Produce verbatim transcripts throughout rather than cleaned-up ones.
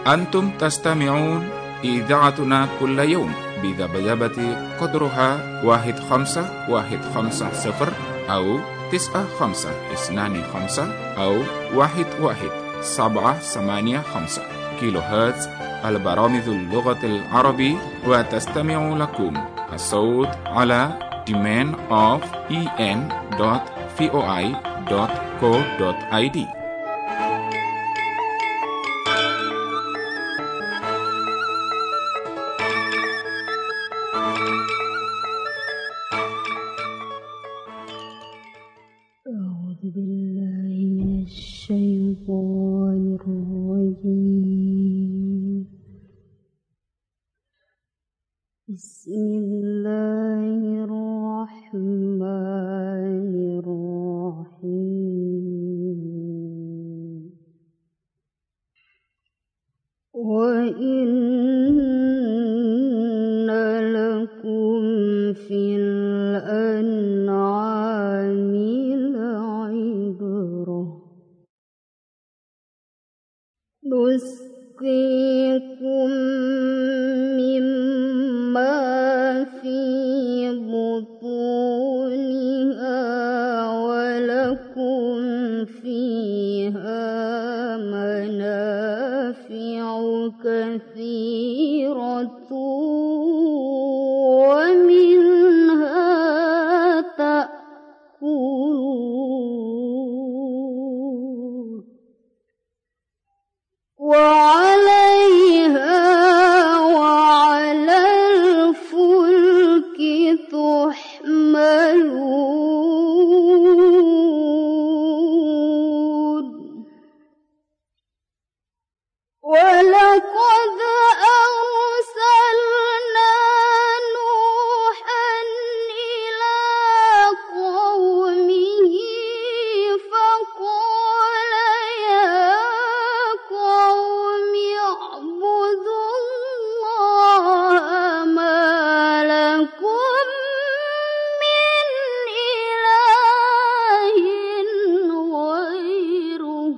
أنتم تستمعون إذاعتنا كل يوم بذبذبة قدرها واحد خمسة واحد خمسة صفر أو تسعة خمسة اثنان خمسة أو واحد واحد سبعة ثمانية خمسة كيلو هرتز البرامج اللغة العربية. وتستمع لكم الصوت على domain of en dot voi dot co dot id. أعوذ بالله من الشيطان الرجيم. بسم الله الرحمن الرحيم. وإن لكم في الأنعام لعبرة نسقيكم مما في بطونها ولكم فيها منافع كثيرة ومنها تأكلون وعليها وعلى الفلك تحملون. ولقد أرسلنا نوحا إلى قومه فقال يا قوم اعبدوا الله ما لكم من إله غيره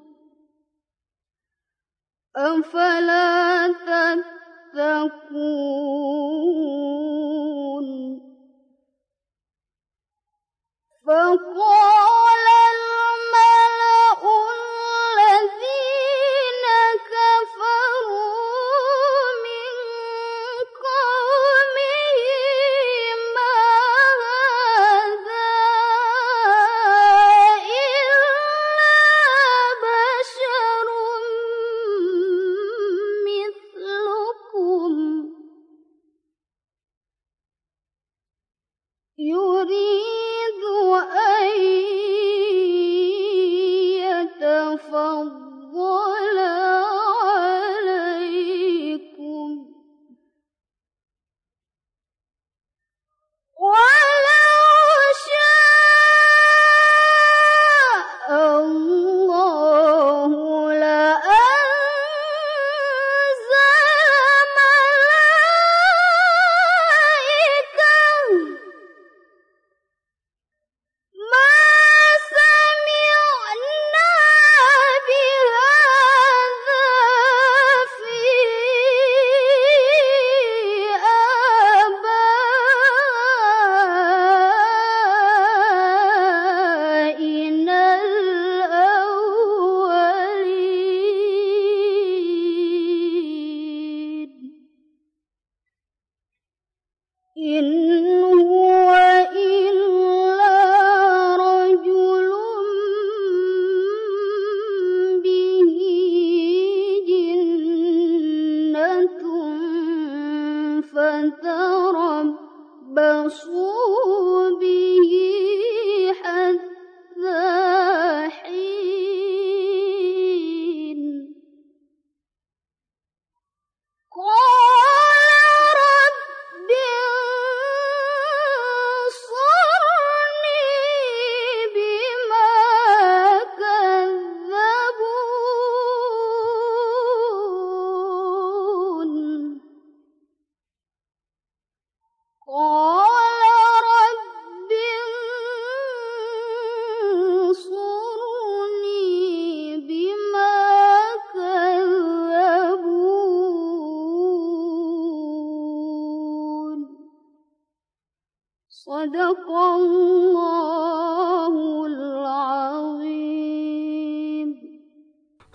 أفلا تتقون. فقال الملأ الذين كفروا من قومه ما هذا إلا بشر مثلكم يريد أن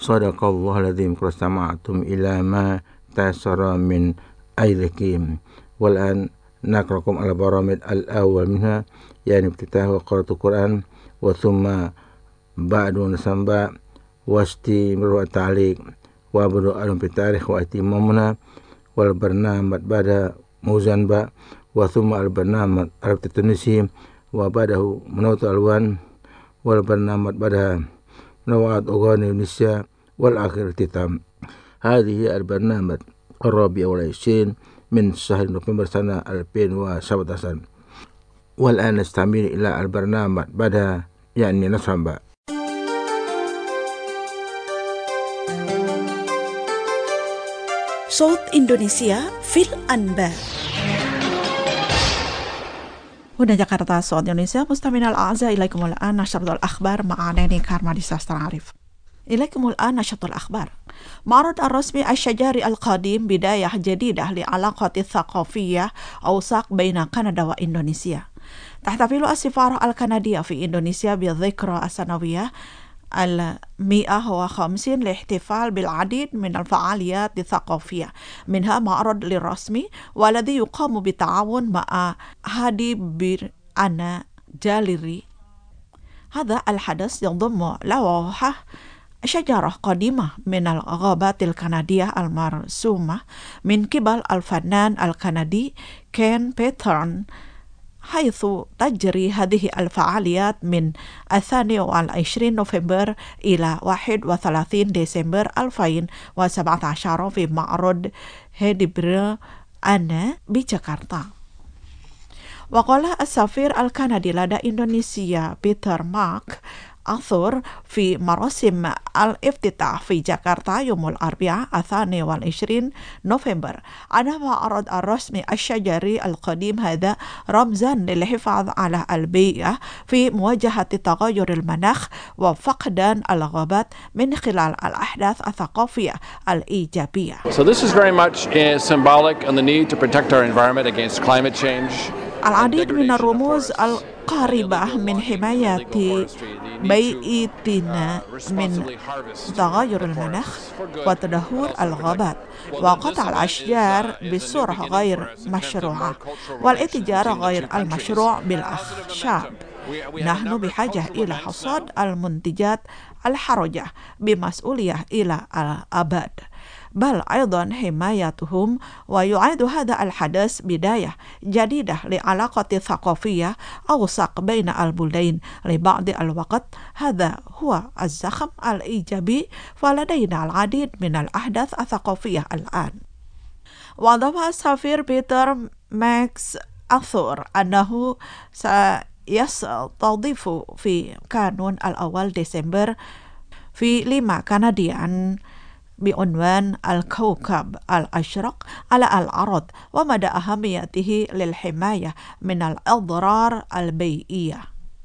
Sadaqallahul adzim qastama'tum ila ma tasara min ayrikim. Wal an nakrakum ala baramid al-awwal minha yani ibtitahu qiraatul Quran wa thumma ba'du nasamba wasti miru ta'liq wa badu alum bitarikh wa itimamuna wal barnamat bada muzanba wa thumma al barnamat arab tunisi wa badahu menawat alwan wal barnamat bada menawat ughani Indonesia wal akhir titam. Hadhihi al barnamat الرابع والعشرين من شهر نوفمبر سنة ألفين وسبعة عشر. والآن نستمر إلى البرنامج بدأ يعني نصب. صوت إندونيسيا في الأنباء. هنا جاكرتا صوت إندونيسيا مستمعينا الأعزاء إليكم الآن نشرة الأخبار مع ناني كارمالي ساستر عارف. إليكم الآن نشرة الأخبار. معرض الرسمي الشجري القديم بداية جديدة لعلاقة الثقافية أوساق بين كندا وإندونيسيا. تحتفل السفارة الكندية في إندونيسيا بالذكرى السنوية المئة وخمسين لاحتفال بالعديد من الفعاليات الثقافية منها معرض للرسمي والذي يقام بالتعاون مع هادي بيرانا جاليري. هذا الحدث يضم لوحة شجرة قديمة من الغابات الكندية المرسومة من قبل الفنان الكندي كين بيترن، حيث تجري هذه الفعاليات من الثاني والعشرين نوفمبر إلى واحد وثلاثين ديسمبر ألفين وسبعة عشر في معرض هيدبر أنا بجاكرتا. وقال السفير الكندي لدى إندونيسيا بيتر ماك أثور في مراسم الافتتاح في جاكرتا يوم الأربعاء الثاني والعشرين نوفمبر أن معرض الرسمي الشجري القديم هذا رمزا للحفاظ على البيئة في مواجهة تغير المناخ وفقدان الغابات من خلال الأحداث الثقافية الإيجابية. So this is very much uh, symbolic on the need to protect our environment against climate change. العديد من الرموز القريبة من حماية بيئتنا من تغير المناخ وتدهور الغابات وقطع الأشجار بصورة غير مشروعة والاتجار غير المشروع بالأخشاب. نحن بحاجة إلى حصاد المنتجات الحرجة بمسؤولية إلى الأبد، بل أيضا حمايتهم. ويعد هذا الحدث بداية جديدة لعلاقة ثقافية أوسق بين البلدين لبعض الوقت. هذا هو الزخم الإيجابي، فلدينا العديد من الأحداث الثقافية الآن. وأضاف السفير بيتر ماكس أثور أنه سيستضيف في كانون الأول ديسمبر في لما كنديا بعنوان الكوكب الأشرق على الأرض ومدى أهميته للحماية من الأضرار البيئية.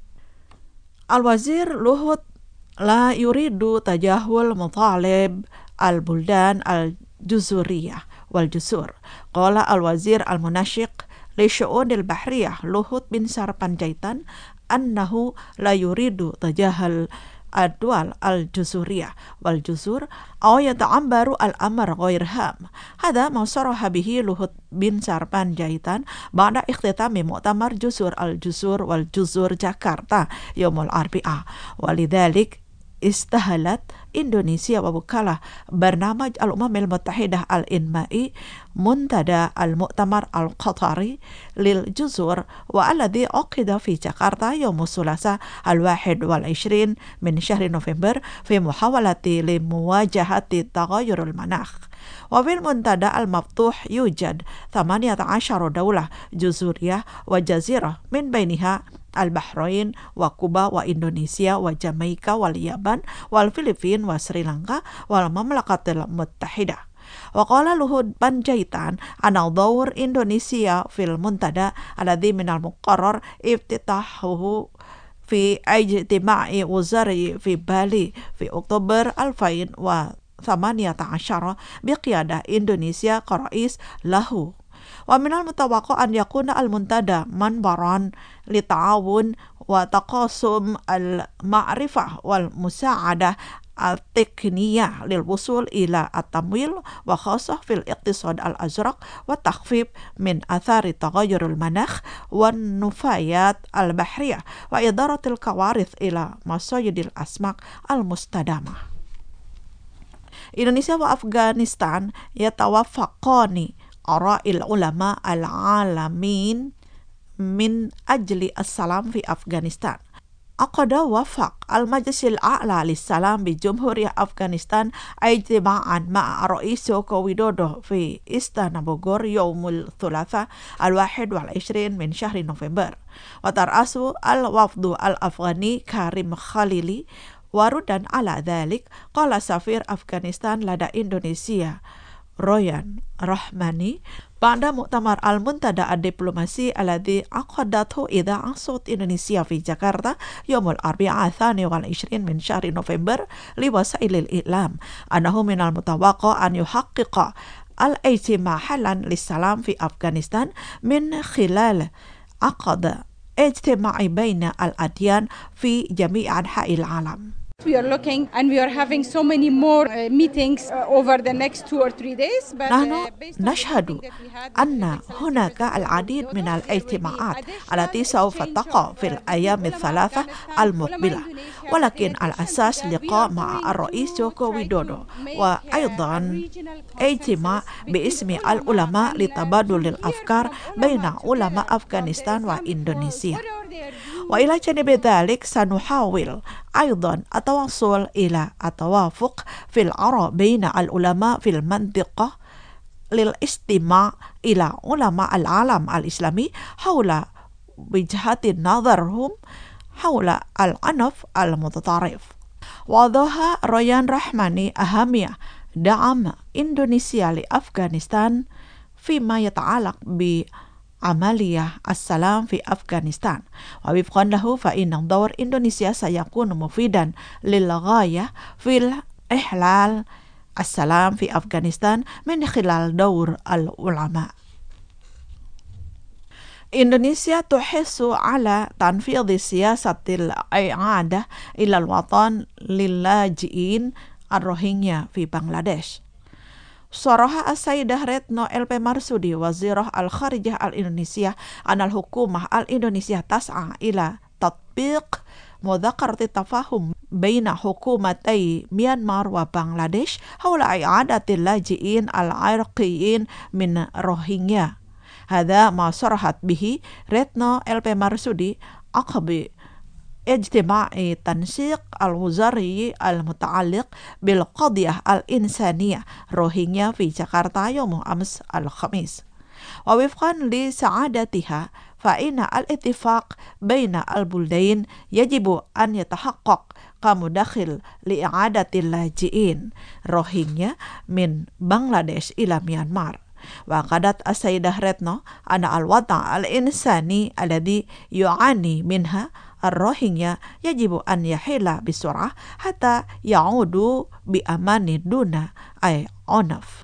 الوزير لوهوت لا يريد تجاهل مطالب البلدان الجزرية والجسور. قال الوزير المنسق للشؤون البحرية لوهوت بنسار بانجايتان أنه لا يريد تجاهل الدول الجزرية والجزر أو يتعبر الأمر غير هام. هذا ما صرح به لوهوت بنسار بانجايتان بعد اختتام مؤتمر جسور الجسور والجزر جاكرتا يوم الأربعاء. ولذلك استهلت إندونيسيا ووكالة برنامج الأمم المتحدة الإنمائي منتدى المؤتمر القطري للجزر والذي عقد في جاكرتا يوم الثلاثاء الواحد والعشرين من شهر نوفمبر في محاولة لمواجهة تغير المناخ. وفي المنتدى المفتوح يوجد ثمانية عشر دولة جزرية وجزيرة من بينها البحرين وكوبا وإندونيسيا وجامايكا واليابان والفلبين وسريلانكا والمملكة المتحدة. وقال لوهوت بانجايتان أن دور إندونيسيا في المنتدى الذي من المقرر افتتاحه في اجتماع وزاري في بالي في أكتوبر ألفين وثمانية عشر بقيادة إندونيسيا كرئيس له. ومن المتوقع أن يكون المنتدى منبرا للتعاون وتقاسم المعرفة والمساعدة التقنية للوصول إلى التمويل وخاصة في الاقتصاد الأزرق والتخفيف من آثار تغير المناخ والنفايات البحرية وإدارة الكوارث إلى مصايد الأسماك المستدامة. Indonesia وأفغانستان يتوافقان آراء العلماء العالمين من أجل السلام في أفغانستان. عقد وفق المجلس الأعلى للسلام بجمهورية أفغانستان اجتماعا مع رئيس جوكو ويدودو في إستانا بوغور يوم الثلاثاء الواحد والعشرين من شهر نوفمبر، وترأس الوفد الأفغاني كريم خليلي. وردا على ذلك قال سفير أفغانستان لدى إندونيسيا رويان رحماني بعد مؤتمر المنتدى الدبلوماسي الذي عقدته إذاعة صوت إندونيسيا في جاكرتا يوم الأربعاء الثاني والعشرين من شهر نوفمبر لوسائل الإعلام أنه من المتوقع أن يحقق الاجتماع حلا للسلام في أفغانستان من خلال عقد اجتماع بين الأديان في جميع أنحاء العالم. We are looking and we are having so many more uh, meetings uh, over the next two or three days. But, نحن uh, نشهد أن هناك العديد من الاجتماعات التي سوف تقع في الأيام الثلاثة المقبلة، ولكن الأساس لقاء مع الرئيس جوكو ويدودو وأيضا اجتماع باسم العلماء لتبادل الأفكار بين علماء أفغانستان وإندونيسيا. وإلى جانب ذلك سنحاول أيضا التوصل إلى التوافق في الآراء بين العلماء في المنطقة للاستماع إلى علماء العالم الإسلامي حول وجهات نظرهم حول العنف المتطرف. وضح رويان رحماني أهمية دعم إندونيسيا لأفغانستان فيما يتعلق ب عملية السلام في أفغانستان، ووفقا له فإن دور إندونيسيا سيكون مفيدا للغاية في إحلال السلام في أفغانستان من خلال دور العلماء. إندونيسيا تحث على تنفيذ سياسة الإعادة إلى الوطن للاجئين الروهينيا في بنغلاديش. صرح السيدة ريتنو إل بي مارسودي وزيرة الخارجية الإندونيسية أن الحكومة الإندونيسية تسعى إلى تطبيق مذكرة التفاهم بين حكومتي ميانمار وبنغلاديش حول إعادة اللاجئين العرقيين من روهينيا. هذا ما صرحت به ريتنو إل بي مارسودي عقب اجتماع تنسيق الوزاري المتعلق بالقضية الإنسانية روهينيا في جاكرتا يوم أمس الخميس. ووفقا لسعادتها فإن الاتفاق بين البلدين يجب أن يتحقق كمدخل لإعادة اللاجئين روهينيا من بنغلاديش إلى ميانمار. وقالت السيدة ريتنو أن الوضع الإنساني الذي يعاني منها الروهينيا يجب أن يحل بسرعة حتى يعودوا بأمان دون أي عنف.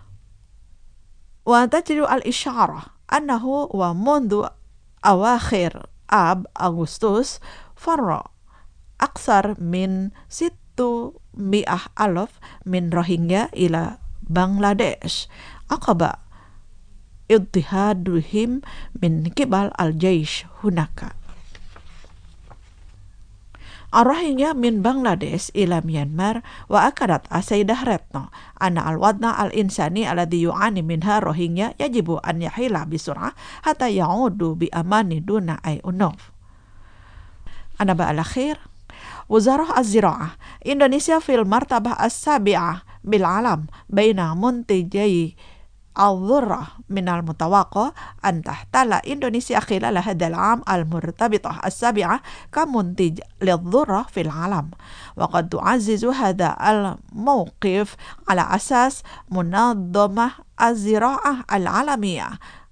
وتجري الإشارة أنه ومنذ أواخر آب أغسطس فر أكثر من ستمائة ألف من روهينيا إلى بنغلاديش عقب اضطهادهم من قبل الجيش هناك. الروهينيا من بنغلاديش إلى ميانمار. وأكدت السيدة ريتنو أن الوضع الإنساني الذي يعاني منها الروهينيا يجب أن يحل بسرعة حتى يعودوا بأمان دون أي عنف. النبأ الأخير، وزارة الزراعة إندونيسيا في المرتبة السابعة بالعالم بين منتجي الذرة. من المتوقع أن تحتل إندونيسيا خلال هذا العام المرتبطة السابعة كمنتج للذرة في العالم. وقد تعزز هذا الموقف على أساس منظمة الزراعة العالمية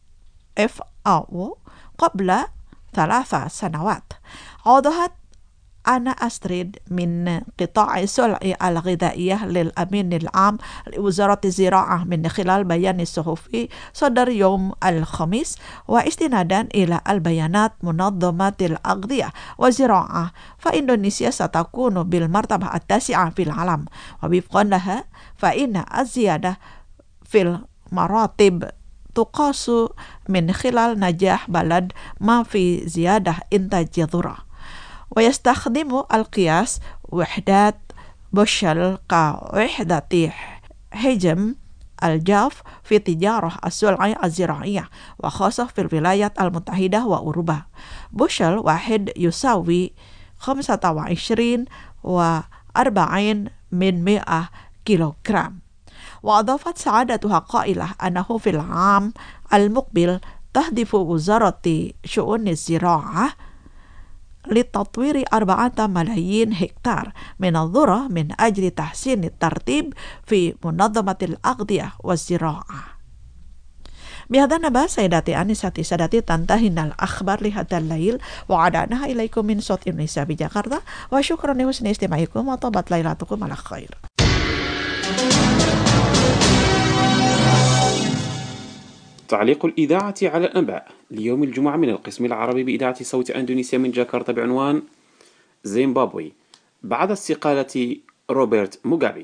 إف أو قبل ثلاث سنوات. أوضحت أنا أسترد من قطاع السلع الغذائية للأمين العام لوزارة الزراعة من خلال بيان صحفي صدر يوم الخميس واستنادا إلى البيانات منظمة الأغذية والزراعة، فإندونيسيا ستكون بالمرتبة التاسعة في العالم، ووفقا لها فإن الزيادة في المراتب تقاس من خلال نجاح بلد ما في زيادة إنتاج الذرة. ويستخدم القياس وحدات بوشل كوحدة حجم الجاف في تجارة السلع الزراعية وخاصة في الولايات المتحدة وأوروبا. بوشل واحد يساوي خمسة وعشرين وأربعين من مئة كيلوغرام. وأضافت سعادتها قائلة أنه في العام المقبل تهدف وزارة شؤون الزراعة لتطوير أربعة ملايين هكتار من الذرة من أجل تحسين الترتيب في منظمة الأغذية والزراعة. بهذا النبأ سيداتي أنساتي سادتي تنتهينا الأخبار لهذا الليل، وعدناها إليكم من صوت إندونيسيا بجاكرتا، وشكرا لحسن استماعكم وطابت ليلتكم على خير. تعليق الإذاعة على الأنباء ليوم الجمعة من القسم العربي بإذاعة صوت أندونيسيا من جاكرتا بعنوان زيمبابوي بعد استقالة روبرت موغابي.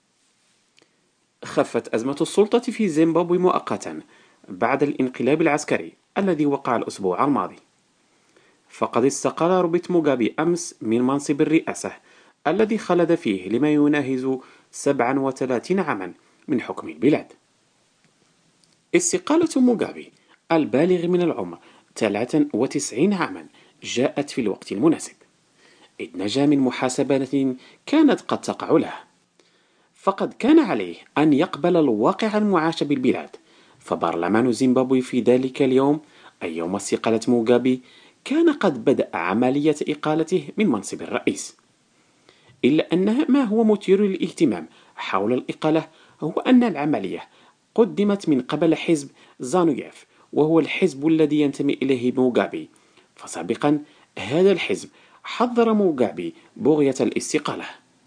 خفت أزمة السلطة في زيمبابوي مؤقتا بعد الانقلاب العسكري الذي وقع الأسبوع الماضي، فقد استقال روبرت موغابي أمس من منصب الرئاسة الذي خلد فيه لما يناهز سبعة وثلاثين عاما من حكم البلاد. استقالة موغابي البالغ من العمر ثلاثة وتسعين عاما جاءت في الوقت المناسب، إذ نجا من محاسبة كانت قد تقع له، فقد كان عليه أن يقبل الواقع المعاش بالبلاد. فبرلمان زيمبابوي في ذلك اليوم أي يوم استقالة موغابي كان قد بدأ عملية إقالته من منصب الرئيس، إلا أن ما هو مثير للاهتمام حول الإقالة هو أن العملية قدمت من قبل حزب زانويف، وهو الحزب الذي ينتمي إليه موغابي، فسابقا هذا الحزب حذر موغابي بغية الاستقالة.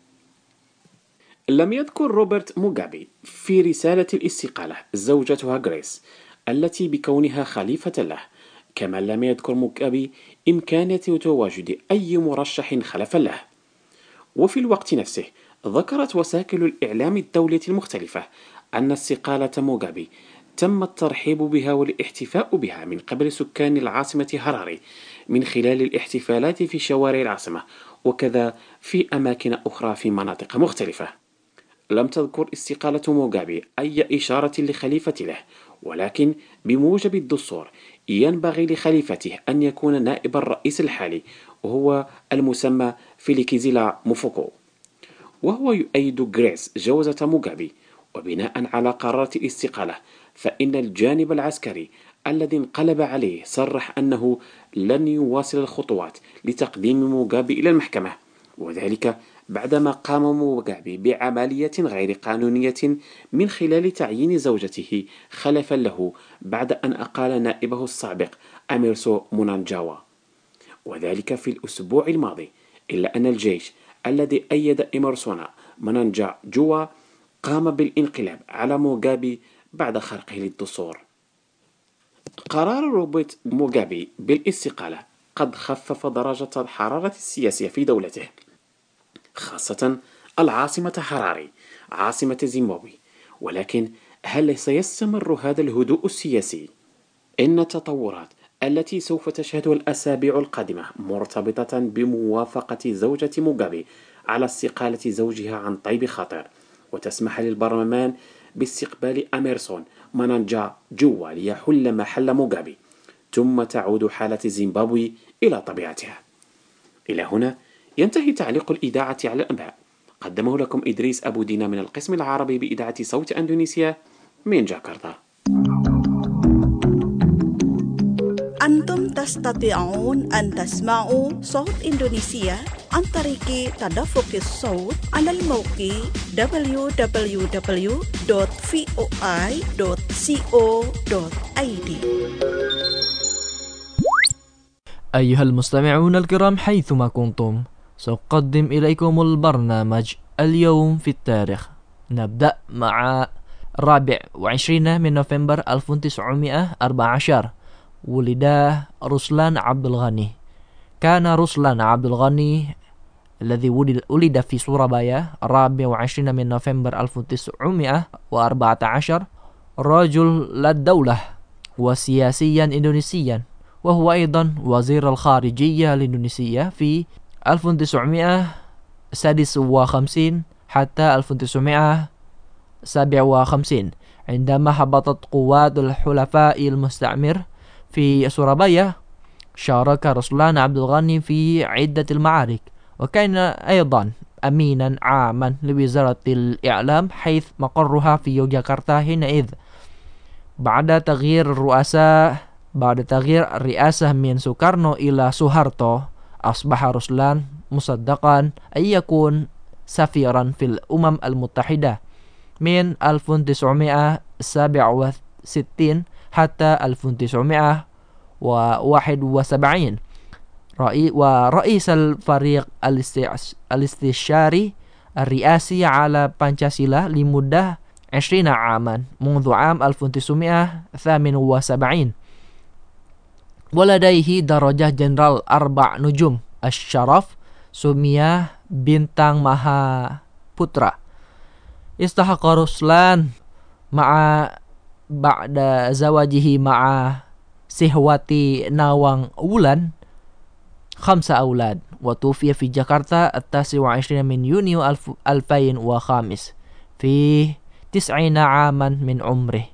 لم يذكر روبرت موغابي في رسالة الاستقالة زوجتها غريس التي بكونها خليفة له، كما لم يذكر موغابي إمكانية تواجد أي مرشح خلفا له. وفي الوقت نفسه ذكرت وسائل الإعلام الدولية المختلفة أن استقالة موغابي تم الترحيب بها والاحتفاء بها من قبل سكان العاصمة هراري من خلال الاحتفالات في شوارع العاصمة، وكذا في أماكن أخرى في مناطق مختلفة. لم تذكر استقالة موغابي أي إشارة لخليفة له، ولكن بموجب الدستور ينبغي لخليفته أن يكون نائب الرئيس الحالي، وهو المسمى فيليكيزيلا موفوكو، وهو يؤيد غريس جوزة موغابي. وبناء على قرارات الاستقالة فإن الجانب العسكري الذي انقلب عليه صرح أنه لن يواصل الخطوات لتقديم موغابي إلى المحكمة، وذلك بعدما قام موغابي بعملية غير قانونية من خلال تعيين زوجته خلفا له بعد أن أقال نائبه السابق أميرسو مونانجاوا، وذلك في الأسبوع الماضي. إلا أن الجيش الذي أيد إمرسون مونانجا جوا قام بالانقلاب على موغابي بعد خرقه للدستور. قرار روبرت موغابي بالاستقالة قد خفف درجة الحرارة السياسية في دولته، خاصة العاصمة هراري عاصمة زيمبابوي. ولكن هل سيستمر هذا الهدوء السياسي؟ إن التطورات التي سوف تشهدها الأسابيع القادمة مرتبطة بموافقة زوجة موغابي على استقالة زوجها عن طيب خاطر، وتسمح للبرلمان باستقبال أميرسون مونانجا جوا ليحل محل موغابي، ثم تعود حالة زيمبابوي إلى طبيعتها. إلى هنا ينتهي تعليق الإذاعة على الأنباء، قدمه لكم إدريس أبو دينا من القسم العربي بإذاعة صوت أندونيسيا من جاكرتا. أنتم تستطيعون أن تسمعوا صوت إندونيسيا عن طريق تدفق الصوت على الموقع دبليو دبليو دبليو دوت فوي دوت كو دوت اي دي. أيها المستمعون الكرام حيثما كنتم، سأقدم إليكم البرنامج اليوم في التاريخ. نبدأ مع الرابع وعشرين من نوفمبر ألف وتسعمائة وأربعة عشر. ولد رسلان عبد الغني. كان رسلان عبد الغني الذي ولد في سورابايا الرابع وعشرين من نوفمبر ألف وتسعمائة وأربعة عشر رجل للدولة وسياسيا إندونيسيا، وهو أيضا وزير الخارجية الإندونيسية في ألف وتسعمائة وستة وخمسين حتى ألف وتسعمائة وسبعة وخمسين عندما هبطت قوات الحلفاء المستعمر في سورابايا. شارك رسلان عبد الغني في عدة المعارك، وكان أيضا أمينا عاما لوزارة الإعلام حيث مقرها في يوغياكرتا حينئذ. بعد تغيير الرؤساء بعد تغيير الرئاسة من سوكارنو إلى سوهارتو، أصبح رسلان مصدقا أن يكون سفيرا في الأمم المتحدة من ألف وتسعمائة وسبعة وستين حتى ألف وتسعمائة وواحد وسبعين، ورئيس الفريق الاستشاري الرئاسي على بانشاسيلا لمدة عشرين عاما منذ عام ألف وتسعمائة وثمانية وسبعين. ولديه درجة جنرال أربع نجوم الشرف سمية بintang maha putra. استحق رسلان مع بعد زواجه مع سهواتي ناوang wulan خمسة أولاد، وتوفي في جاكرتا التاسع وعشرين من يونيو ألفين وخمسة في تسعين عاما من عمره.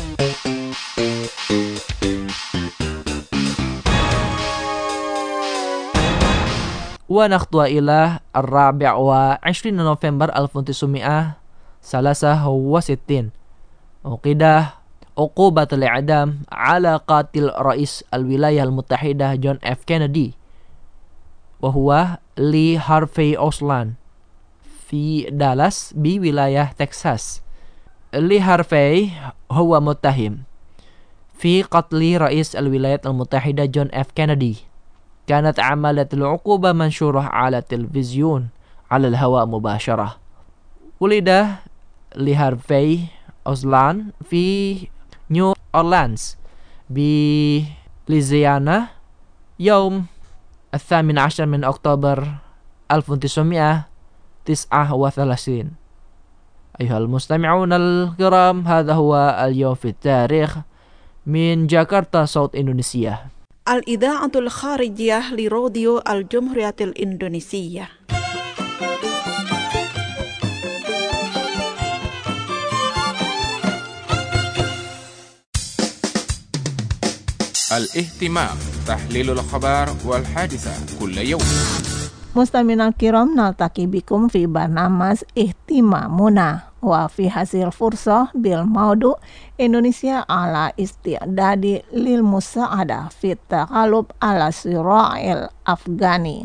ونخطو إلى الرابع وعشرين نوفمبر ألف وتسعمائة وثلاثة وستين. عقد عقوبة الإعدام على قاتل رئيس الولاية المتحدة جون إف كينيدي، وهو لي هارفي أوسلاند في دالاس بولاية تكساس. لي هارفي هو متهم في قتل رئيس الولايات المتحدة جون إف كينيدي. كانت عملية العقوبة منشورة على التلفزيون على الهواء مباشرة. ولد لي هارفي أوسلاند في نيو أورلانز بلويزيانا يوم الثامن عشر من أكتوبر ألف وتسعمائة وتسعة وثلاثين. أيها المستمعون الكرام، هذا هو اليوم في التاريخ من جاكرتا صوت إندونيسيا. الإذاعة الخارجية لراديو الجمهورية الإندونيسية. الاهتمام تحليل الأخبار والحادثة كل يوم. مستمعينا الكرام، نلتقي بكم في برنامج اهتمامنا وفي هذه الفرصة بالموضوع إندونيسيا على استعداد للمساعدة في التغلب على الصراع الأفغاني.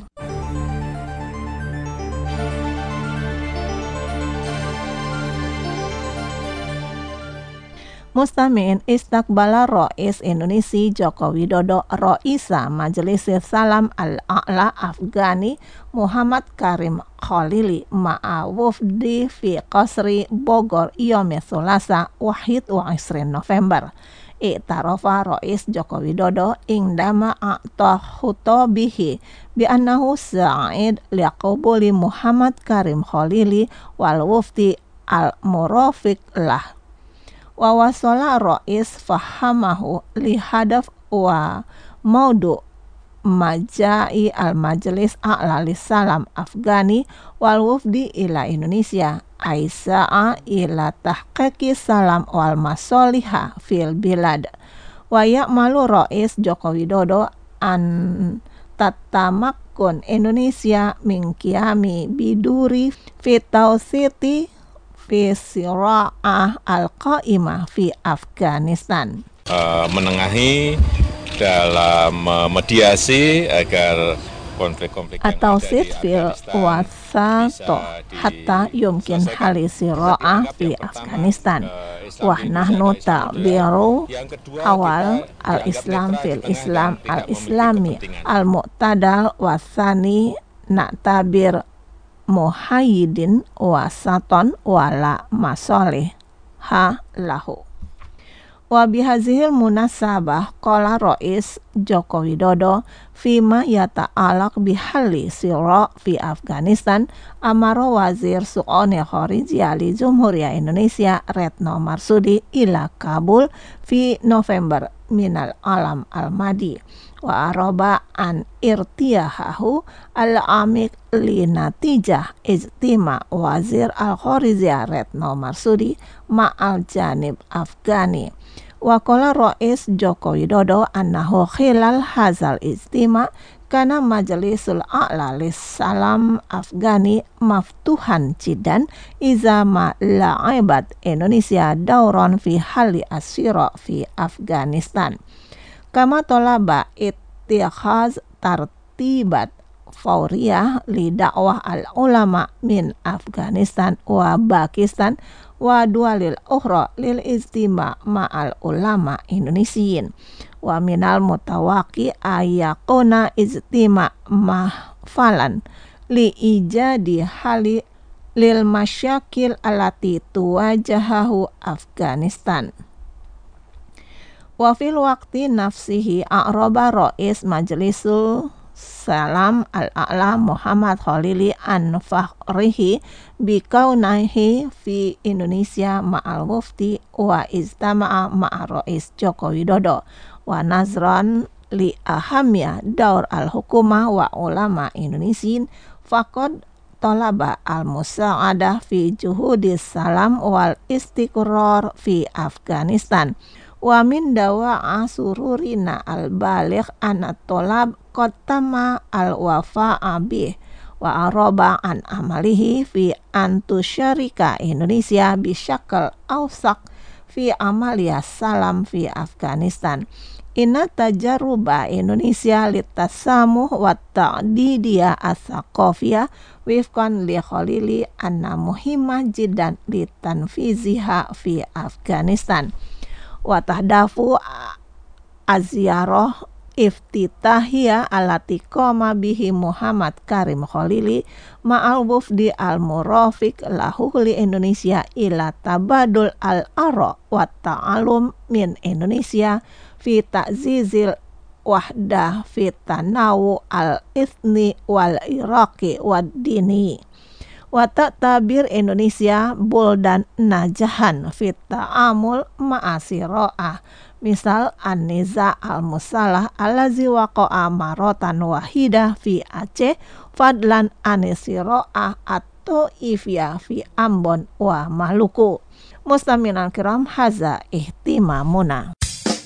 Mustami'in istakbala Rais Indonesia Joko Widodo Raisa Majelis Salam Al-A'la Afghani Muhammad Karim Khalili ma'a wufdi fi Qasri Bogor Yom Tsulasa wahid wa isrin November. I'tarafa Rais Joko Widodo indama a'ta khutabihi bi annahu sa'id liqabuli Muhammad Karim Khalili wal wufdi al-murafiq lah. Wa wasala Rais fahamahu li hadaf wa maudu majai al-majlis a'la salam Afghani wal wufdi ila Indonesia aisa'a ila tahqiqi salam wal masoliha fil bilad. Wa ya'malu Rais Joko Widodo an tatamakun Indonesia min qiyami biduri fi tawsiti fi sira'ah al-qa'imah fi Afghanistan. Uh, menengahi dalam uh, mediasi agar konflik-konflik atau sit fil wasato hatta yumkin hali sira'ah fi Afghanistan. Wah nahnu ta'biru awal al-Islam fil Islam al-Islami al-Mu'tadal wasani na'tabir muhayyidin wasaton wala masoleh ha lahu. Wa bihazihil munasabah qala Rais Joko Widodo fima yata'alaq bihalli sira fi Afghanistan amaro wazir su'oni kharijiyah li Jumhuriyah Indonesia Retno Marsudi ila Kabul fi November minal alam al-madi wa araba an irtiyahahu al-amik li natijah ijtima wazir al-kharijiyah Retno Marsudi ma'al janib Afghani. Wa qala Rais Joko Widodo annahu khilal hazal ijtima kana majlisul a'la lis salam Afghani maftuhan jidan iza ma la'ibat Indonesia dauron fi hali asyira fi Afghanistan. Kama tolaba ittikhaz tartibat fauriyah li dakwah al ulama min Afghanistan wa Pakistan wa dualil ukhra lil ijtima ma'al ulama Indonesiyin wa minal mutawaqi ayakuna ijtima mahfalan li ijadi hali lil masyakil alati tuwajahahu Afghanistan. Wa fil waqti nafsihi a'raba Rais Majlisul Salam al-A'la Muhammad Khalili an fakhrihi bikaunahi fi Indonesia ma'al mufti wa istama'a ma'a Rais Joko Widodo wa nazran li ahamya daur al-hukumah wa ulama Indonesiin faqad talaba al-musa'adah fi juhudis salam wal istiqrar fi Afghanistan. Wa min dawa'a sururina al-baligh an tolab qatama al-wafa'a bih wa araba an amalihi fi antusyarika Indonesia bisyakal awsak fi amaliyah salam fi Afghanistan. Inna tajaruba Indonesia litasamuh wa ta'didiyah as-saqafiyah wifqan li Khalili anna muhimmah jiddan litanfiziha fi Afghanistan. Wa tahdafu azyarah iftitahiyah alati qama bihi Muhammad Karim Khalili ma'al wufdi al-murafiq lahu li Indonesia ila tabadul al-ara wa ta'alum min Indonesia fi ta'zizil wahdah fi tanawu al-ithni wal iraqi wad dini wa ta'tabir Indonesia buldan najahan fi ta'amul ma'asira'ah misal an-niza al-musalah allazi waqa'a maratan wahidah fi Aceh fadlan anisira'ah atau ifya fi Ambon wa Maluku. Mustami'in kiram haza ihtimamuna.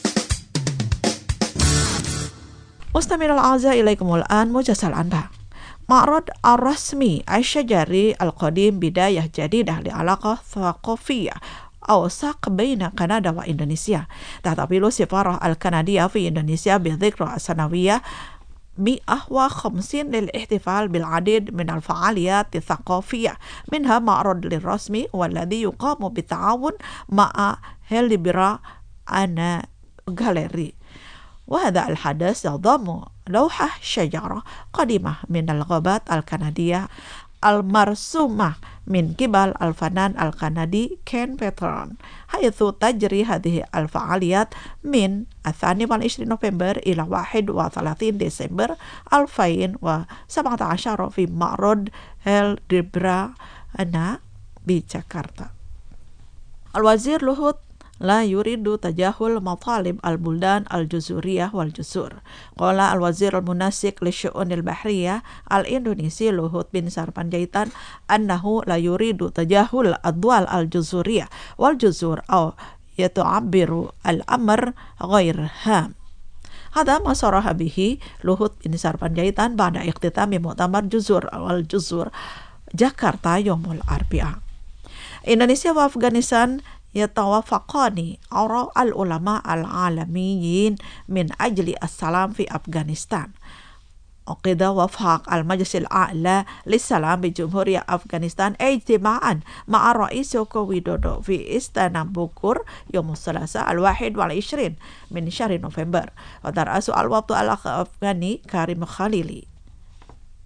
Mustami'in al-a'za ilaikumul an mujasal anda. Ma'rad ar-rasmi Asyajari al-Qadim bidayah jadidah li alaqah thaqafiyah awsaq baina Kanada wa Indonesia. Tahtabilu sifarah al-Kanadiyah fi Indonesia bidhikra sanawiyah mi'ah wa khamsin lil ihtifal bil adid min al-fa'aliyat thaqafiyah minha ma'rad lirrasmi walladhi yuqamu bita'awun ma'a Helibra ana galeri. وهذا الحدث يضم لوحة شجرة قديمة من الغابات الكندية المرسومة من قبل الفنان الكندي كين بيترون حيث تجري هذه الفعاليات من الثاني والعشرين نوفمبر إلى واحد وثلاثين ديسمبر ألفين وسبعة عشر في معرض هيلدبرا أنا بجاكرتا. الوزير لوهوت لا يريد تجاهل مطالب البلدان الجزرية والجزر. قال الوزير المنسق للشؤون البحرية الإندونيسي لوهوت بن ساربانجايتان أنه لا يريد تجاهل الدول الجزرية والجزر أو يتعبر الأمر غير هام. هذا ما صرح به لوهوت بن ساربانجايتان بعد اختتام مؤتمر جزر والجزر جاكرتا يوم الأربعاء. إندونيسيا وأفغانستان يتوافقان آراء العلماء العالميين من أجل السلام في أفغانستان. عقد وفاق المجلس الأعلى للسلام بجمهورية أفغانستان اجتماعا مع الرئيس جوكو ويدودو في إستانا بوكور يوم الثلاثاء الواحد والعشرين من شهر نوفمبر وترأس الوفد الأفغاني كريم خليلي.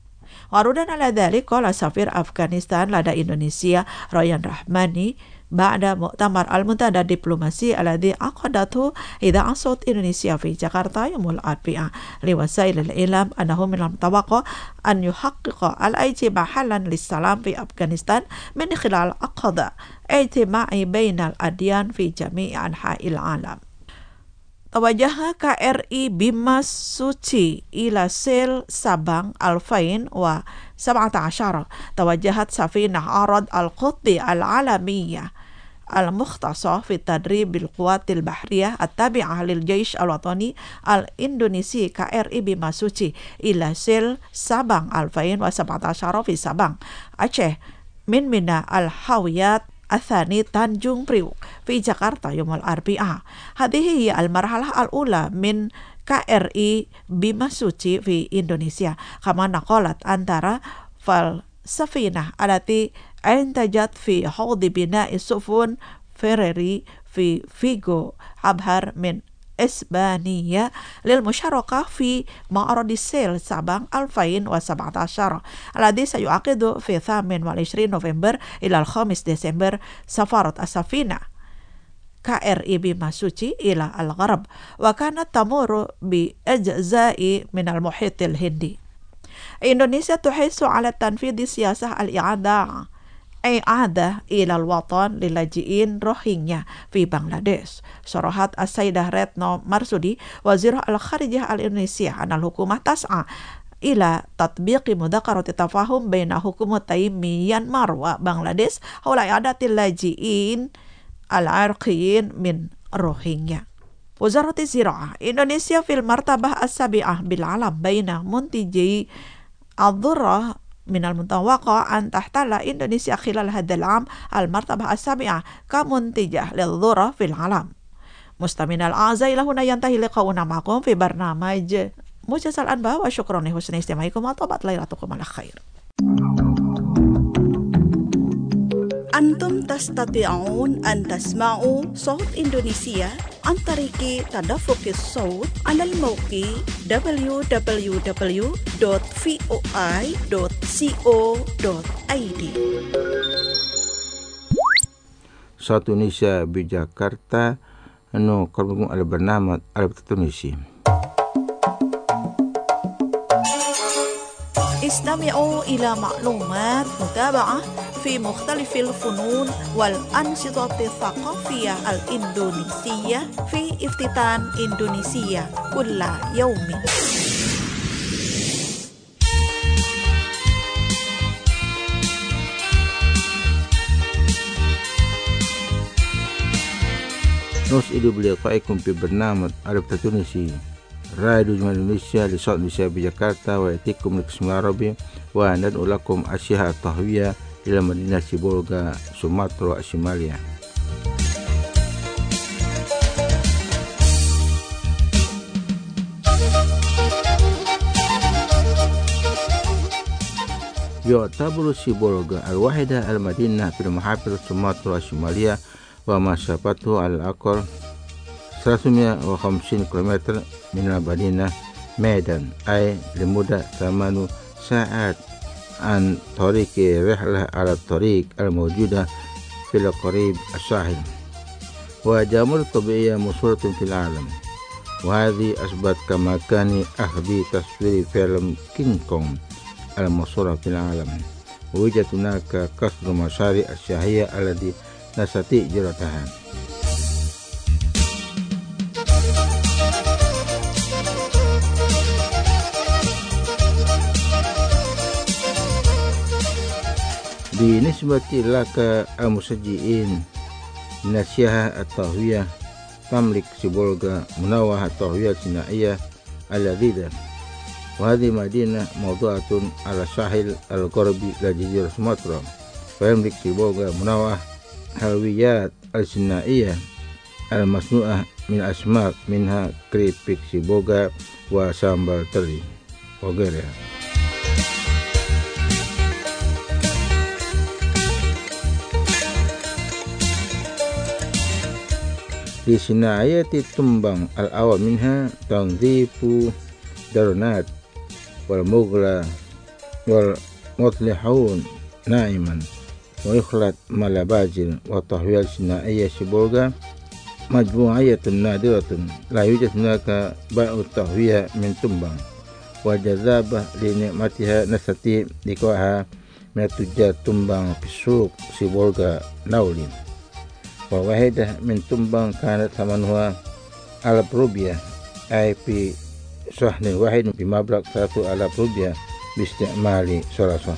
Warudan ala dhalik qala safir Afghanistan lada Indonesia Ryan Rahmani ba'da mu'tamar al-muntada diplomasi alladhi aqadathu idha'ah Saut Indonesia fi Jakarta yawmul arbi'a liwasail al-ilam annahu min al-mutawaqqa an yuhaqqiqa al-ijtima halan lis-salam fi Afghanistan min khilal aqada ijtima'i bainal adyan fi jami'i anha'il alam. Tawajaha K R I Bima Suci ila Sil Sabang Alfain wa Sab'ata Asyara tawajahat Safinah Arad Al-Quddi Al-Alamiyah Al-Mukhtasah fi Tadrib Bil-Quwatil Bahriyah At-Tabi'ah Lil Jaish Al-Watani Al-Indonesi K R I Bima Suci ila Sil Sabang Alfain wa Sab'ata Asyara fi Sabang Aceh min Mina Al-Hawiyat Athani Tanjung Priuk fi Jakarta yawmul arbi'a. Hadhihi hiya al-marhalah al-ula min K R I Bima Suci fi Indonesia kama naqalat antara fal safinah alati intajat fi hawdi bina'i sufun Ferrari fi Vigo abhar min Isbaniya lil musyarakah fi ma'aradi Sil Sabang Alfain wa Sab'ata Asyara alladhi sayu'aqidu fi thamin wal ishrin November ila al-khamis Desember safarat as-safina K R I Bima Suci ila al-gharb wa kanat tamuru bi ajza'i min al-muhit al-hindi. Indonesia tuhisu ala tanfidhi siyasah al-i'adah i'adah ila al-watan lilajiin Rohingya fi Bangladesh. Sorohat as-Sayyidah Retno Marsudi Wazirah al-Kharijah al-Indonesia anal hukumah tas'a ila tatbiqi mudhaqarati tafahum baina hukumatay Myanmar wa Bangladesh hawla i'adatil lajiin al-arqiyin min Rohingya. Wazarati Zira'ah Indonesia fil martabah as-sabi'ah bil alam baina muntiji ad-dhurrah من المتوقع أن تحتل إندونيسيا خلال هذا العام المرتبة السابعة كمنتجة للذرة في العالم. مستمعينا الأعزاء إلى هنا ينتهي لقاؤنا معكم في برنامج موجز الأنباء وشكرا لحسن استماعكم وطابت ليلتكم على خير. أنتم تستطيعون أن تسمعوا صوت إندونيسيا عن طريق تدفق الصوت على الموقع double-u double-u double-u dot v o i dot co dot i d. Saut Indonesia di Jakarta anu korbakum al-barnamaj al-Tunisi. استمعوا إلى معلومات متابعة في مختلف الفنون والأنشطة الثقافية الإندونيسية في افتتان إندونيسيا كل يوم. نسعد بلقائكم في برنامج عرب تونسي راديو جمهورية Indonesia لصوت Indonesia بجاكرتا ويأتيكم القسم العربي وندعو لكم الشيخ الطهوية إلى مدينة سيبولغا سوماترا الشمالية. يعتبر سيبولغا الواحدة المدينة في محافظة سوماترا الشمالية ومسافته على الأقل ثلاثمائة وخمسين كيلومتر من المدينة ميدان، أي لمدة ثمان ساعات عن طريق رحلة على الطريق الموجودة في القريب الساحل. وجمال طبيعية مشهورة في العالم، وهذه أثبت كمكان أخذ تصوير فيلم كينج كونغ المشهور في العالم. ويوجد هناك كثير من المشاريع السياحية التي نستطيع زيارتها. بالنسبة لك المشجعين من السياحة الطهوية، تملك سيبولغا منوعة الطهوية الصناعية اللذيذة، وهذه مدينة موضوعة على الساحل الغربي لجزيرة سوماترا. ويملك سيبولغا منوعة الحلويات الصناعية المصنوعة من أسماك، منها كريبيك سيبولغا وسامبال تري وغيرها. Di sinayati tumbang al-awal minha tanzifu darunat wal mughla والمطلحون نائما ويخلط ملاباجل وتحويل ثنائية شبوغا مجموعية نادرة لا يوجد هناك بائع التهوية من تنبان وجذابة لنعمتها نستطيع لقائها من تجار تنبان في السوق سيبولغا ناولين وواحدة من تنبان كانت ثمنها ألف روبيا أي في صحن واحد بمبلغ ثلاثة آلاف روبيا باستعمال ثلاثة.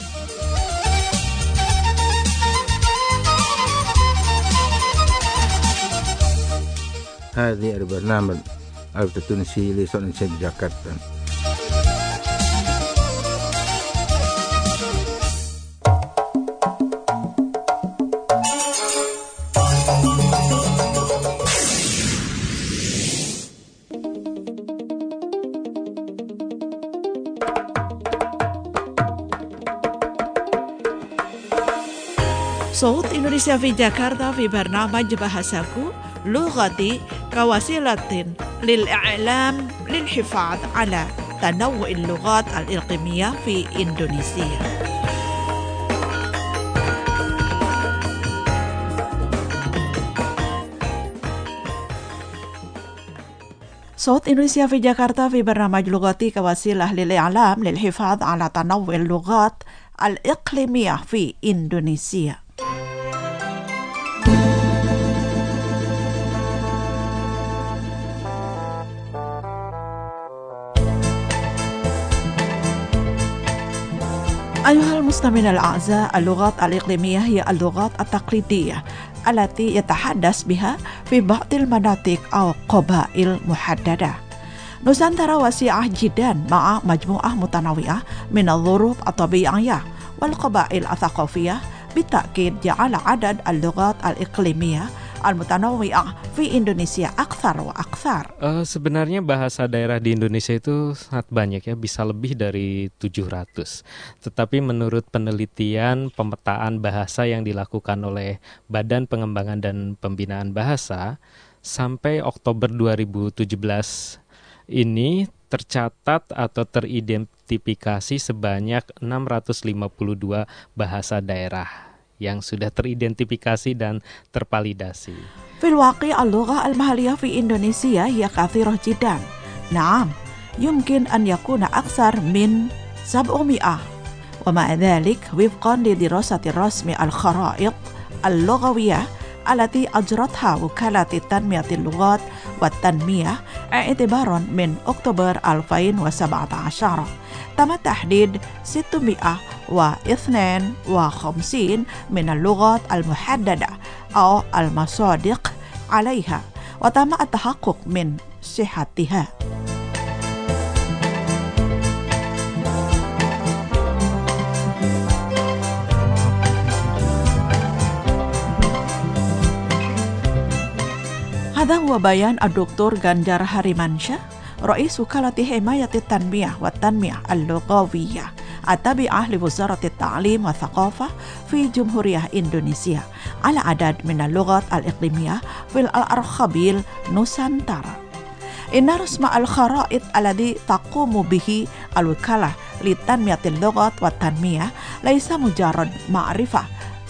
هذه البرنامج التونسي لصوت جاكرتا. صوت إندونيسيا في جاكرتا في برنامج بحثكو لغتي كوسيلة للإعلام للحفاظ على تنوع اللغات الإقليمية في إندونيسيا. صوت إندونيسيا في جاكرتا في برنامج لغتي كوسيلة للإعلام للحفاظ على تنوع اللغات الإقليمية في إندونيسيا. أيها المستمعين الأعزاء، اللغات الإقليمية هي اللغات التقليدية التي يتحدث بها في بعض المناطق أو قبائل محددة. نوسانتارا واسعة جدا مع مجموعة متنوعة من الظروف الطبيعية والقبائل الثقافية، بالتأكيد جعل عدد اللغات الإقليمية المتنوعة في Indonesia أكثر وأكثر. Uh, sebenarnya bahasa daerah di Indonesia itu sangat banyak ya, bisa lebih dari tujuh ratus. Tetapi menurut penelitian pemetaan bahasa yang dilakukan oleh Badan Pengembangan dan Pembinaan Bahasa, sampai Oktober dua ribu tujuh belas ini tercatat atau teridentifikasi sebanyak enam ratus lima puluh dua bahasa daerah yang sudah teridentifikasi dan tervalidasi. في الواقع اللغة المحلية في إندونيسيا هي كثيرة جدا. نعم، يمكن أن يكون أكثر من سبعمائة، ومع ذلك وفقا لدراسة الرسم الخرائط اللغوية التي أجرتها وكالة تنمية اللغات والتنمية اعتبارا من أكتوبر ألفين وسبعة عشر، تم تحديد ستمائة واثنين وخمسين من اللغات المحددة أو المصادق عليها، وتم التحقق من صحتها. هذا هو بيان الدكتور غانجار هاريمانشا رئيس وكالة حماية التنمية والتنمية اللغوية التابعة لوزارة التعليم والثقافة في جمهورية إندونيسيا على عدد من اللغات الإقليمية في الأرخبيل نوسانتارا. إن رسم الخرائط الذي تقوم به الوكالة لتنمية اللغات والتنمية ليس مجرد معرفة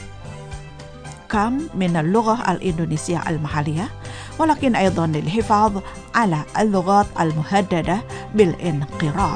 كم من اللغة الإندونيسية المحلية، ولكن أيضا للحفاظ على اللغات المهددة بالانقراض.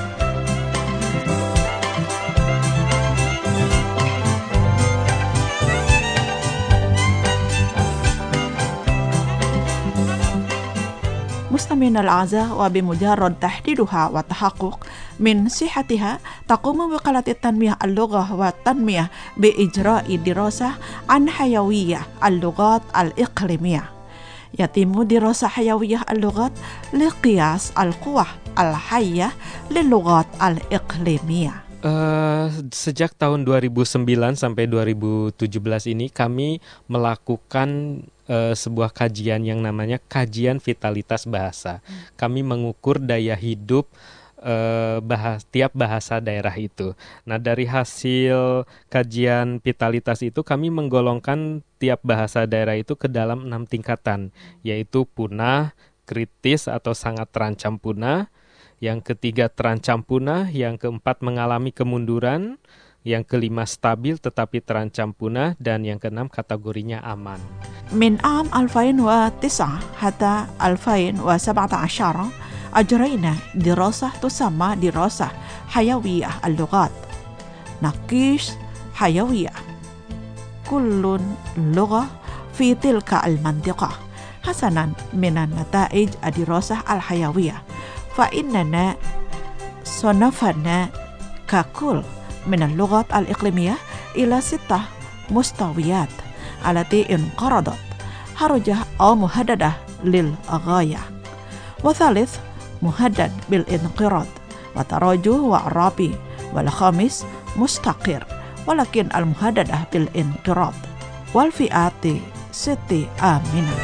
مستمعينا الأعزاء، وبمجرد تحديدها والتحقق من صحتها تقوم وكالة التنمية اللغة والتنمية بإجراء دراسة عن حيوية اللغات الإقليمية. يتم دراسة حيوية اللغات لقياس القوة الحية للغات الإقليمية. Uh, sejak tahun dua ribu sembilan sampai dua ribu tujuh belas ini kami melakukan uh, sebuah kajian yang namanya kajian vitalitas bahasa. Hmm. Kami mengukur daya hidup uh, bahas, tiap bahasa daerah itu. Nah, dari hasil kajian vitalitas itu kami menggolongkan tiap bahasa daerah itu ke dalam enam tingkatan, yaitu punah, kritis atau sangat terancam punah, yang ketiga terancam punah, yang keempat mengalami kemunduran, yang kelima stabil tetapi terancam punah, dan yang keenam kategorinya aman. من عام ألفين وتسعة حتى ألفين وسبعة عشر أجرينا دراسة تسمى دراسة حيوية اللغات نقيش حيوية كل لغة في تلك المنطقة. حسنا من النتائج الدراسة الحيوية فإننا صنفنا ككل من اللغات الإقليمية إلى ستة مستويات التي انقرضت هرجة أو مهددة للغاية، وثالث مهدد بالانقراض، وتراجع والرابع والخامس مستقر ولكن المهددة بالانقراض، والفئات ست آمنة.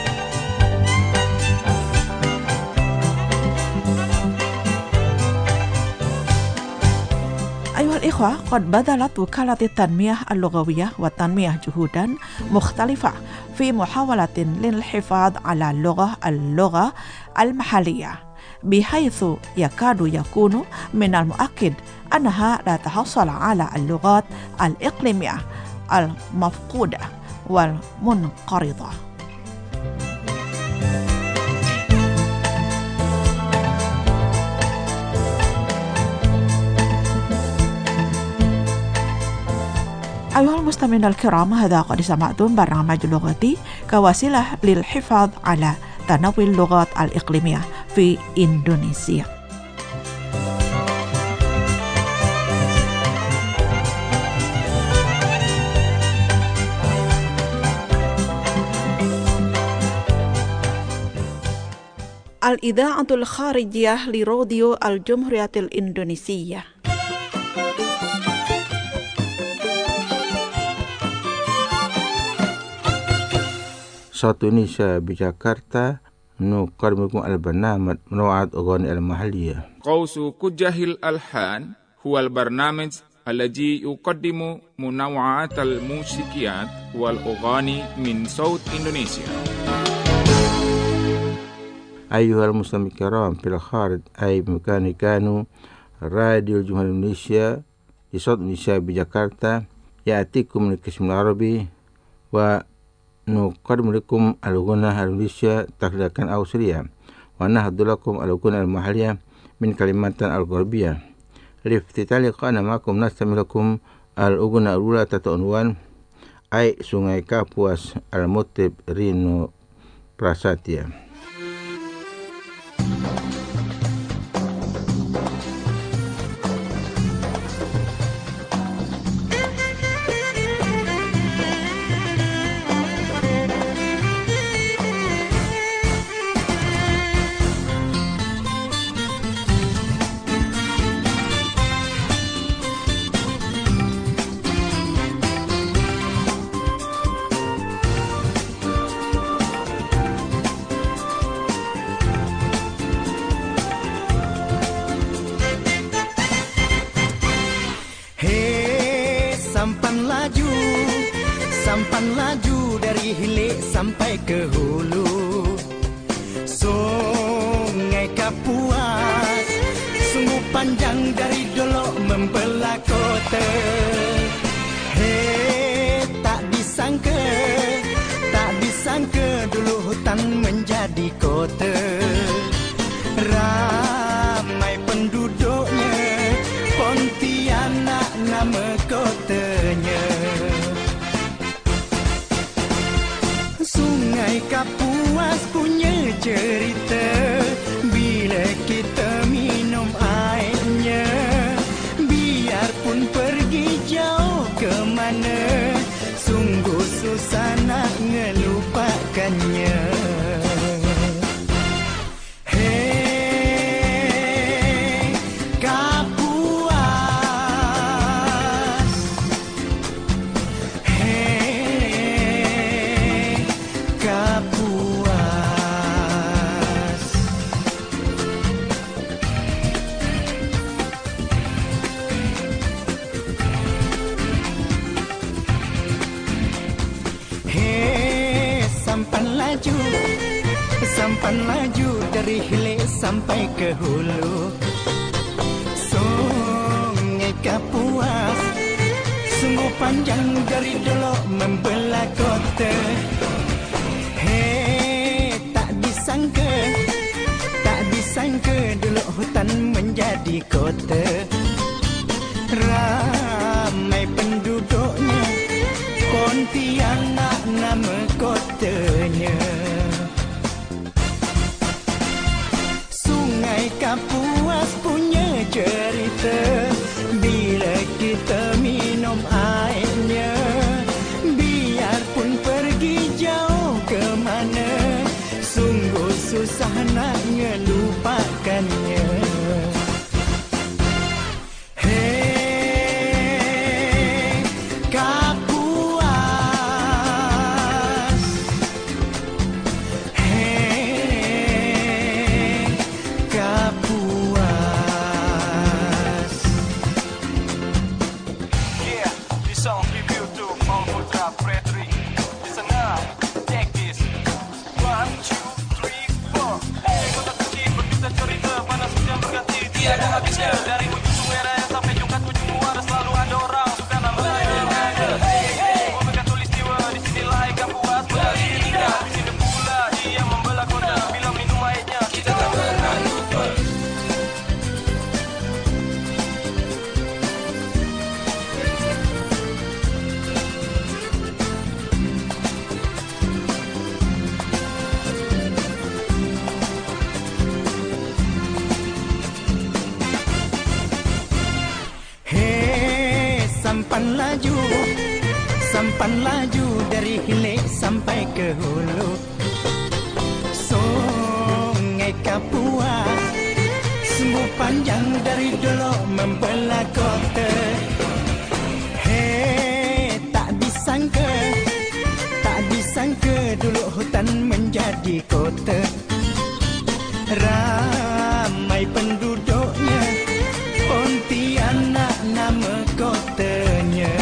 أيها الإخوة، قد بذلت وكالة التنمية اللغوية والتنمية جهودا مختلفة في محاولة للحفاظ على اللغة اللغة المحلية، بحيث يكاد يكون من المؤكد أنها لا تحصل على اللغات الإقليمية المفقودة والمنقرضة. أيها المستمعين الكرام، هذا قد سمعتم برنامج لغتي كوسيلة للحفاظ على تنوع اللغات الإقليمية في إندونيسيا. الإذاعة الخارجية لراديو الجمهورية الإندونيسية. صوت إندونيسيا بجاكرتا نقدمكم البرنامج منوعات أغاني المحلية. قوس كجه الألحان هو البرنامج الذي يقدم منوعات الموسيقيات والأغاني من صوت إندونيسيا. أيها المستمعين الكرام في الخارج أي بمكان كانوا، راديو الجمهورية إندونيسيا صوت إندونيسيا بجاكرتا يأتيكم من القسم العربي ونقدم لكم الأغنية الإندونيسية تقليدية أوسرية، ونهد لكم الأغنية المحلية من كلمات الغربية. لافتتاح لقاءنا معكم نستمع لكم الأغنية الأولى تحت عنوان أي Sungai Kapuas المطرب رينو براساتيا. Sampan laju dari hilir sampai ke hulu, Sungai Kapuas sungguh panjang dari Dolok membelah kota. Hei, tak disangka, tak disangka dulu hutan menjadi kota. Ramai penduduknya, Pontianak nama kotanya. Sungai Kapuas punya cerita, bila kita minum airnya, biarpun pergi jauh ke mana, sungguh susah nak ngelupakannya. Hei Kapuas, hei Kapuas. Hei sampan laju, sampan laju dari hilir sampai ke hulu. Sungai Kapuas sungguh panjang dari Dolok membelah kota. Hei, tak disangka, tak disangka Dolok hutan menjadi kota. Ramai penduduknya, Pontianak nama kotanya. Sungai Kapuas punya cerita bila kita minum airnya. Biarpun pergi jauh ke mana, sungguh susah nak ngelupakannya. Dari ujung sungai raya sampai jungkat ujung muara selalu ada orang suka nambah-nambah. Hey hey, Omega Tulistiwa di sini lah Kapuas berdiri. Di sini pula dia membelah kota. Bila minum airnya kita tak pernah lupa. Sampan laju, sampan laju dari hilir sampai ke hulu. Sungai Kapuas sungguh panjang dari Dolok membelah kota. Hei, tak disangka, tak disangka dulu hutan menjadi kota. Ramai penduduknya, Pontianak nama kotanya.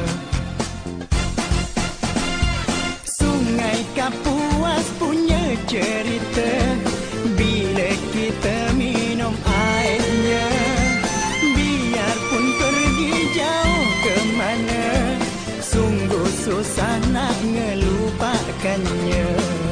Sungai Kapuas punya cerita bila kita minum airnya. Biarpun pergi jauh ke mana, sungguh susah nak ngelupakannya.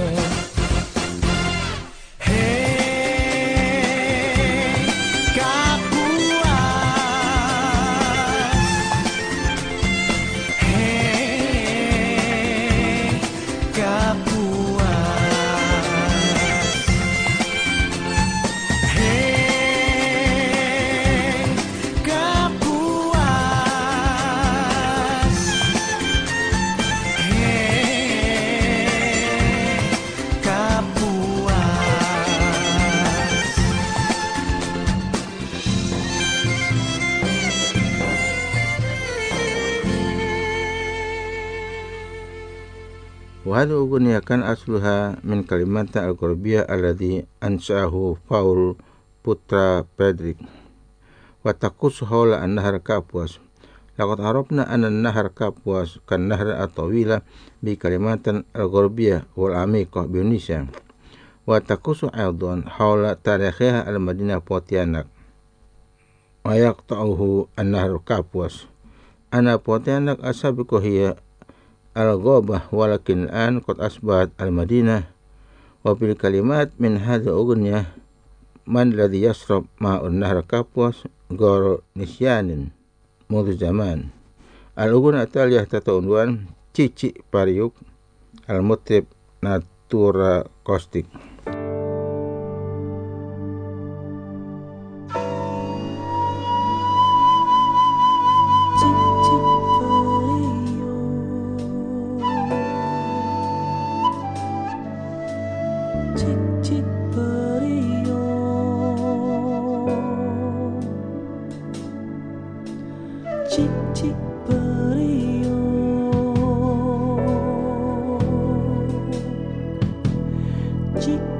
وهذا أغنية كان أصلها من كلمات الغربية الذي أنشأه باول بوترا فريدريك وتقص حول النهر كابواس. لقد عرفنا أن النهر كابواس كالنهر الطويلة بكلمات الغربية والعميقة بإندونيسيا، وتقص أيضا حول تاريخها المدينة بونتياناك ويقطعه النهر كابواس. أن بونتياناك السابق هي الغابة، ولكن الآن قد أصبحت المدينة. وفي الكلمات من هذه الأغنية: من الذي يشرب ماء النهر كابواس غير نسيان منذ زمان. الأغنية التالية تحت عنوان تشيتشي باريوك، المطرب ناتورا كوستيك. Cik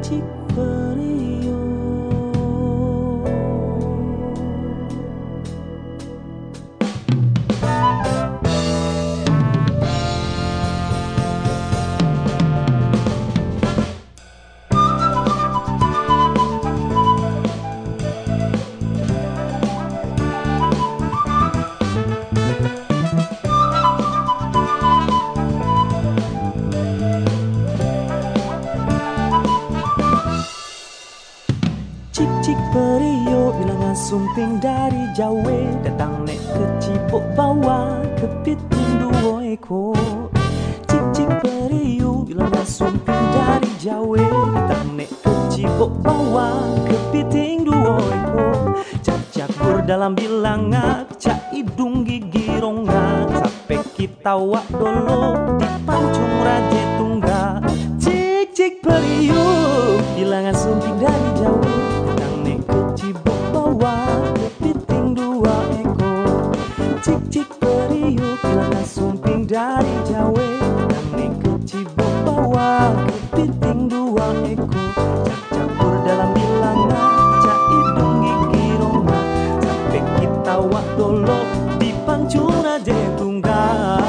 sumping dari Jawa, datang nek ke Cibuk bawa kepiting dua ekor. Cik cik periuk bilang sumping dari Jawa, datang nek ke Cibuk bawa kepiting dua ekor. Cak cak bur dalam bilangan, cak hidung gigi rongga, sampai kita wak dolo di pancung raja tunggal. Cik cik periuk bilangan sumping dari Jawa, datang nek ke Cibuk bawa kepiting dua ekor. Cik cik periuk bilangan sumping dari Jawa, datang nek ke Cibuk bawa kepiting dua ekor. Cak campur dalam bilangan, cak hidung gigi rongga, sampai kita wak dolo di pancung raja tunggal.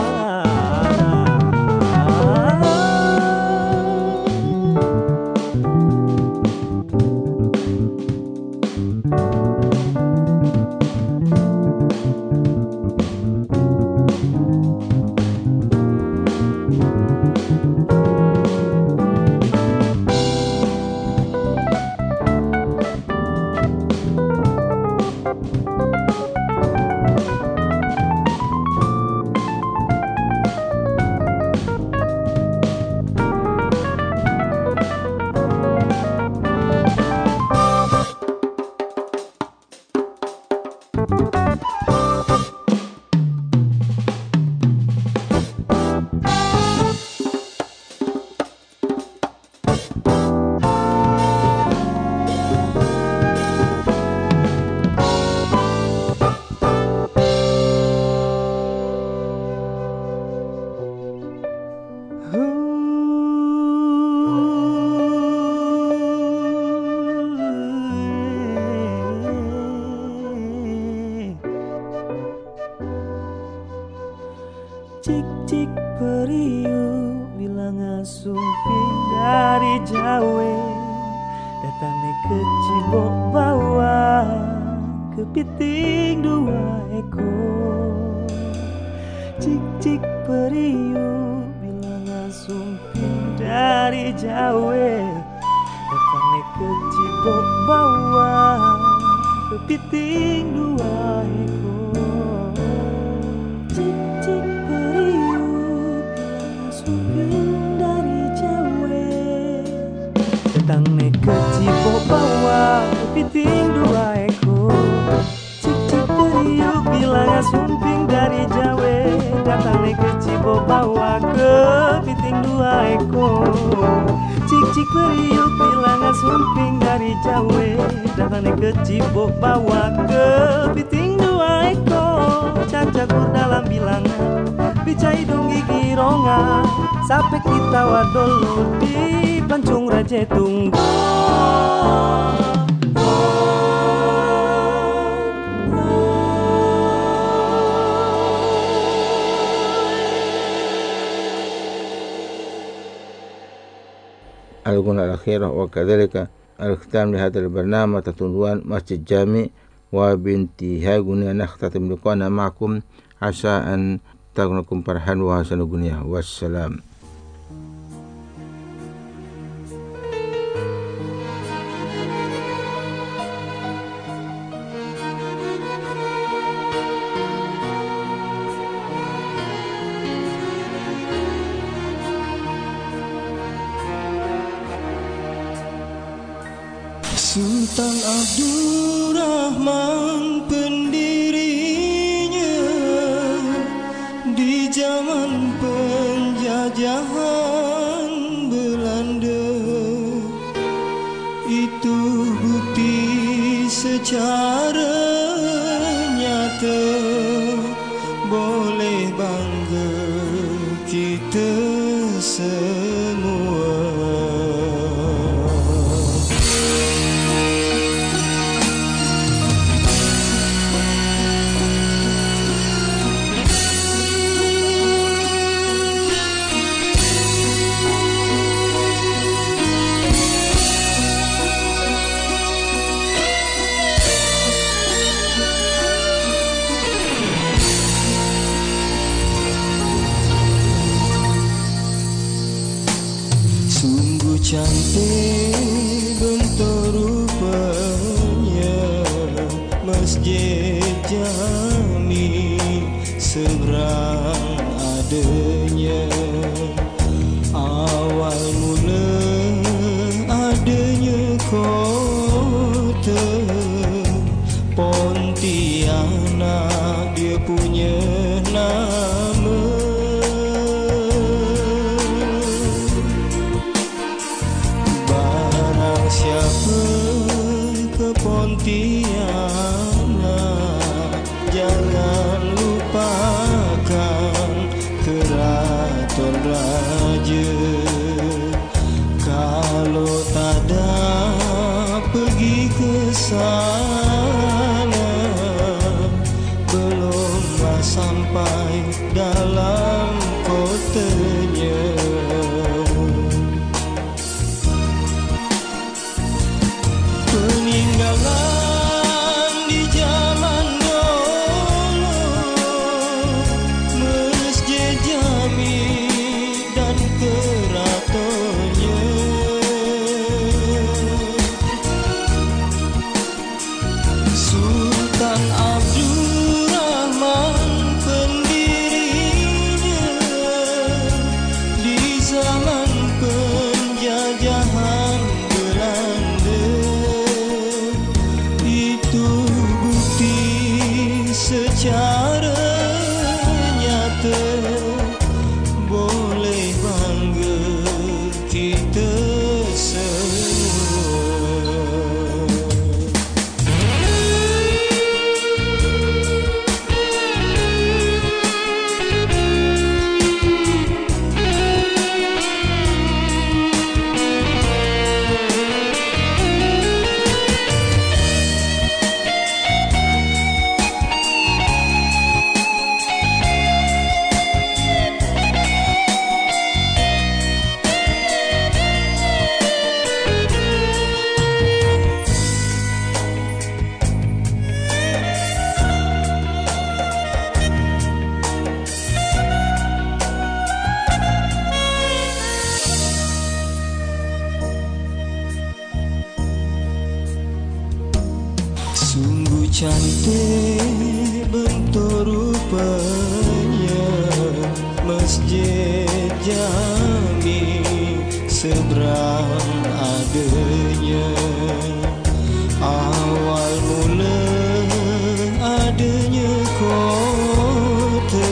Cik cik periuk bilangan sumping dari Jawa, datang nek ke Cibuk bawa kepiting dua ekor. Cik cik periuk bilangan sumping dari Jawa, datang nek ke Cibuk bawa kepiting dua ekor. Cik cik dari Jawa, datang nek ke Cibuk bawa kepiting dua ekor. Cik cik periuk bilangan sumping dari Jawa, datang nek ke Cibuk bawa kepiting dua ekor. Cik cik periuk bilangan sumping dari Jawa, datang nek ke Cibuk bawa kepiting dua ekor. Cacakur dalam bilangan, bica hidung gigi rongga, sampai kita wadolo di pancung raja tunggal. الغنى الأخيرة وكذلك الختام لهذا البرنامج تحت عنوان مسجد جامع، وبانتهاء غنى نختتم لقاءنا معكم عسى أن تكونكم فرحان وحسن غنيا، والسلام. Sultan Abdurrahman pendirinya di zaman penjajahan Belanda, itu bukti secara nyata, boleh bangga kita semua. Cantik bentuk rupanya, jami seberang adanya awal mula adanya kota Pontianak dia punya nama. Barang siapa ke Pontianak jangan lupakan keraton raja. Kalau tak ada pergi ke sana belumlah sampai dalam kotanya. Peninggalan di zaman dulu Masjid Jami dan keratonnya. Sultan Abdurrahman pendirinya di zaman penjajahan Belanda. Itu bukti secara nyata boleh bangga kita semua. Sungguh cantik bentuk rupanya Masjid Jami seberang adanya awal mula adanya kota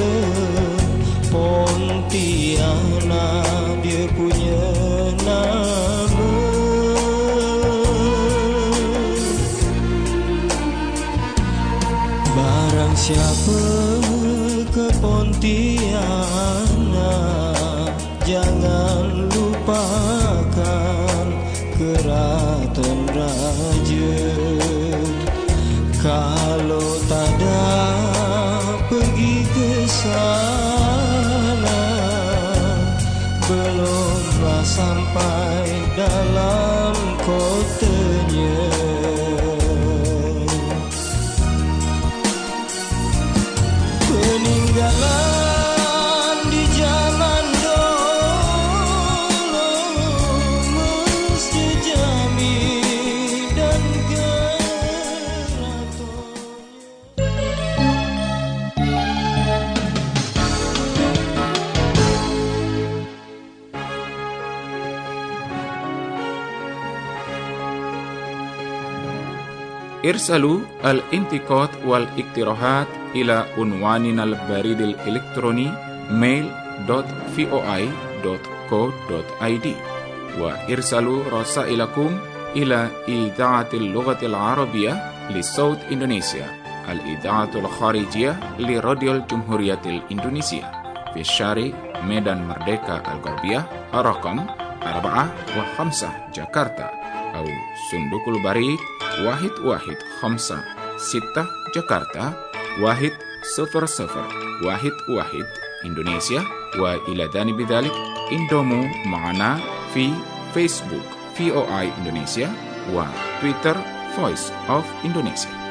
Pontianak dia punya nama. Barang siapa ke Pontianak jangan lupakan keraton raja. Kalau tak ada pergi ke sana belumlah sampai dalam kotanya. Peninggalan di zaman dulu Masjid Jami dan ارسلوا الانتقاد والاقتراحات إلى عنواننا البريد الإلكتروني mail dot voi dot co dot id وارسلوا رسائلكم إلى إذاعة اللغة العربية لصوت إندونيسيا الإذاعة الخارجية لراديو الجمهورية الإندونيسية في الشارع ميدان مردeka الغربية رقم أربعة وخمسة جاكرتا أو صندوق البريد واحد واحد خمسة ستة جاكرتا واحد صفر صفر واحد واحد إندونيسيا. وإلى جانب ذلك انضموا معنا في فيسبوك في أو آي إندونيسيا وتويتر Voice of Indonesia.